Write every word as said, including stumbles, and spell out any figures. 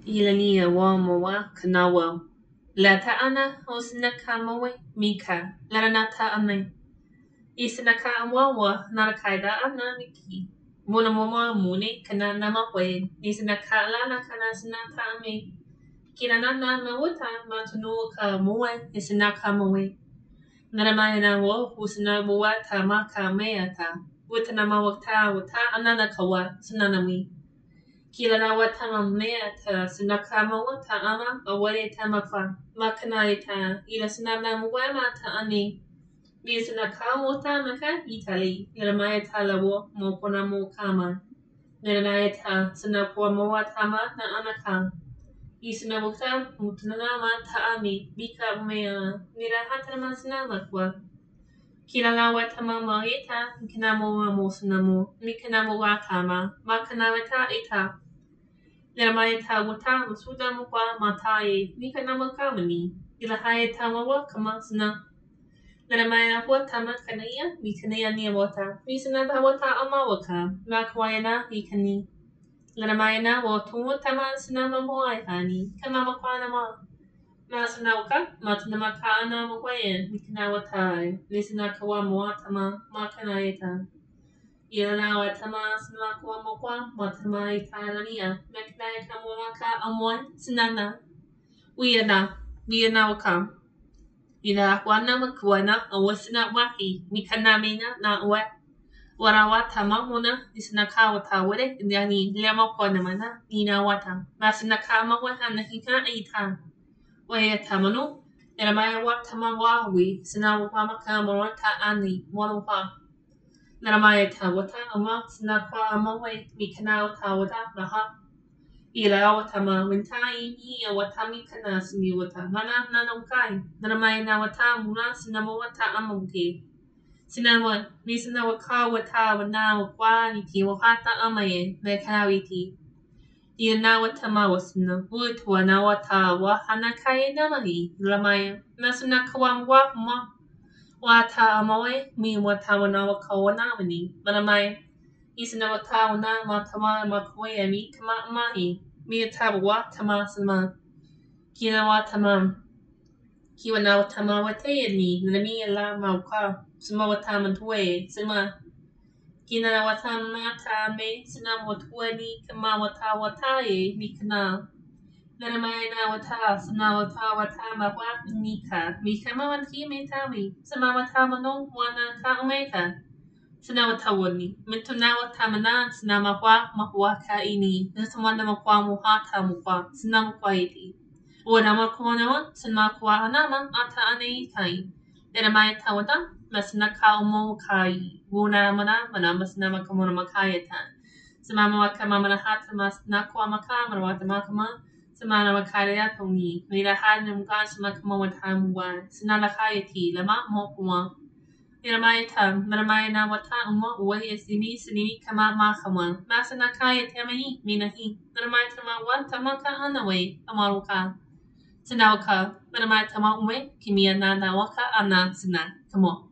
Ilania wa mowa kanawa. Lata ana osnaka mowe mika. Laranata ame. Isnaka amwawa narakaida ana miki. Muna mama mune kana nama we. Isnaka lana kana snata ame. Kiranana mawata matunu ka mowe isnaka mowe. Naramayana wo usna mowa tamaka meata. Wutanama wakta wata anana kawa sunanami. Kilala watama mea ta sinakama wata ama awale tamafa makana ita ila sinana mwema ta ani ni sinakama wata maka itali ila maya talawo mo kona mo kama nila ita sinakwa mo watama na anaka isina wata mutanama ta ami bika mea nila hatama sinama kwa kilala watama mo ita kinamo mo sinamo mikanamo watama makana wata ita Lermaya ta wata wasuda mukwa matae mika nama kamani ila haya tama wa kama sna Lermaya wata makanaya mikanaya ni wata misana ta wata ama waka makwayana ikani Lermaya na watu wata ma sna mamoai hani kama makwana ma Masana waka matuna makana makwaya mikana wata lisana kawa mwata ma makanaya ta Ila watama sna kwa mokwa matama italania mekna kamwaka amwan sinana Wiana Wiana wakam Ila wana makwana awasna wahi mikana mina na wa Warawata mamuna isna kawata wale yani lema kwa namana ina wata masna kama wana hika ita Waya tamanu Ila maya watama wawi sina wakama kama wata ani mwanupa Naramaya tawata ama sinakwa amawe mikana tawata raha ila watama wintai ni watami kana sini wata mana nanongkai naramaya na wata muna sinama wata amuke sinama ni sinawaka wata wana wakwa niti wakata amaye mekanawiti ila na watama wasina wutwa na wata wa hanakaya namahi naramaya nasinakawa mwa mwa Wata amawe mi wata wana wakawana mani manamai isina wata wana matama makwe mi kama amahi mi tawa tama sama kina watama kiwana watama wate ni nami la mauka sama wata mantwe sama kina wata mata me sina watwe ni kama wata wata e mi kana Naramaya na wata sana wata wata mawa mika mika mawa kimi tami sama wata mano wana ka umeka sana wata wani mintu na wata mana sana mawa mawa ka ini nasa wana mawa muhata muwa sana mawa iti wana mawa nawa sana mawa anama ata ane kai Naramaya ta wata masana ka umo kai wuna mana mana masana makamuna makayata sama mawa kama mana hata masana kwa makama wata makama Samana makaya toni, nila hana mga sumakama watamuwa, sinala kaya ti, lama mo kuma. Nilamaya tam, maramaya na wata umo uwahi sini sini kama makama, masana kaya tamani, minahi, nilamaya tama wata maka anaway, amaruka. Sinawaka, maramaya tama ume, kimia na nawaka ana sina, kamo.